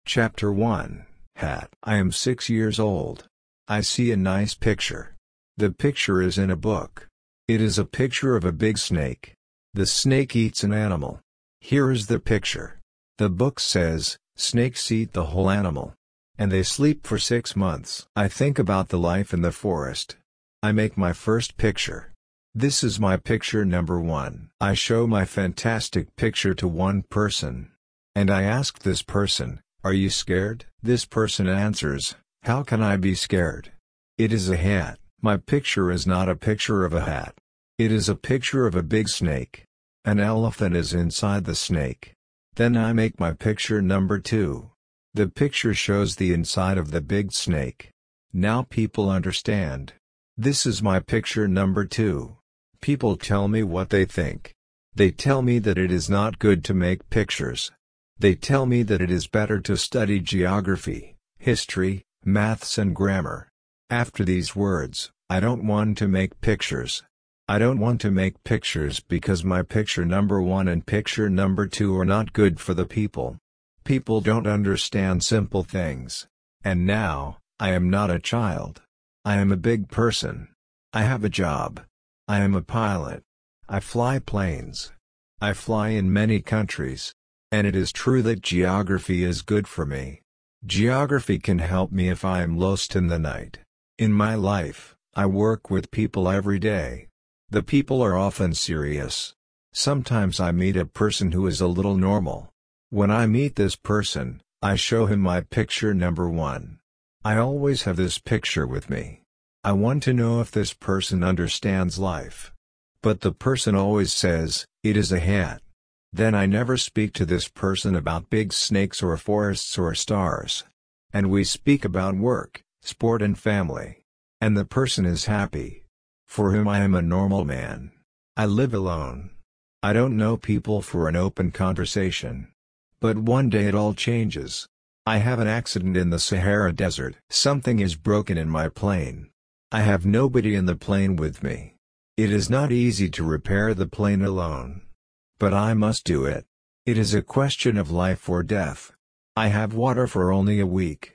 Chapter 1, Hat. I am 6 years old. I see a nice picture. The picture is in a book. It is a picture of a big snake. The snake eats an animal. Here is the picture. The book says, snakes eat the whole animal. And they sleep for 6 months. I think about the life in the forest. I make my first picture. This is my picture number 1. I show my fantastic picture to one person. And I ask this person, "Are you scared?" This person answers, "How can I be scared? It is a hat." My picture is not a picture of a hat. It is a picture of a big snake. An elephant is inside the snake. Then I make my picture number 2. The picture shows the inside of the big snake. Now people understand. This is my picture number 2. People tell me what they think. They tell me that it is not good to make pictures. They tell me that it is better to study geography, history, maths and grammar. After these words, I don't want to make pictures. I don't want to make pictures because my picture number 1 and picture number 2 are not good for the people. People don't understand simple things. And now, I am not a child. I am a big person. I have a job. I am a pilot. I fly planes. I fly in many countries. And it is true that geography is good for me. Geography can help me if I am lost in the night. In my life, I work with people every day. The people are often serious. Sometimes I meet a person who is a little normal. When I meet this person, I show him my picture number 1. I always have this picture with me. I want to know if this person understands life. But the person always says, "It is a hat." Then I never speak to this person about big snakes or forests or stars. And we speak about work, sport and family. And the person is happy. For whom I am a normal man. I live alone. I don't know people for an open conversation. But one day it all changes. I have an accident in the Sahara Desert. Something is broken in my plane. I have nobody in the plane with me. It is not easy to repair the plane alone. But I must do it. It is a question of life or death. I have water for only a week.